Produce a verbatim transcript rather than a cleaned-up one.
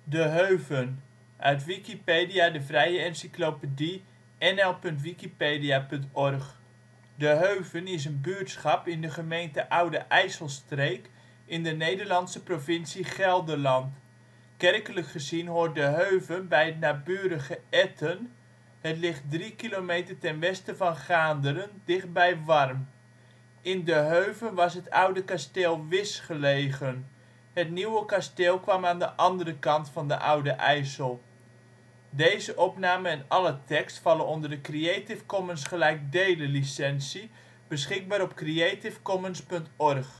Heuven, uit Wikipedia, de vrije encyclopedie. N B 4° 51 ' NB, 6° 22 ' OL De Heuven is een buurtschap in de gemeente Oude IJsselstreek in de Nederlandse provincie Gelderland. Kerkelijk gezien hoort De Heuven bij het naburige Etten. Het ligt drie kilometer ten westen van Gaanderen, dichtbij Warm. In De Heuven was het oude kasteel Wisch gelegen. Het nieuwe kasteel kwam aan de andere kant van de Oude IJssel. Plaatsen in de gemeente Wisch Dorpen: Everdingen · Heuven · Malden · Molenhoek (gedeelte) · Nederasselt · Overbetuwe Stad: Winterswijk · Christerswijk · Hoorn · Hoornerveen · Horsthoek · Markluiden · Wapenveld · Nordenburg Buurtschappen: Den Akker · Eldik · Hien · Hoogbroek · Lede en Oudewater · Ooij · Pottum · Wely Gelderland: Steden en dorpen in Gelderland Nederland: Provincies · Gemeenten 51° 58 ' NB, 6°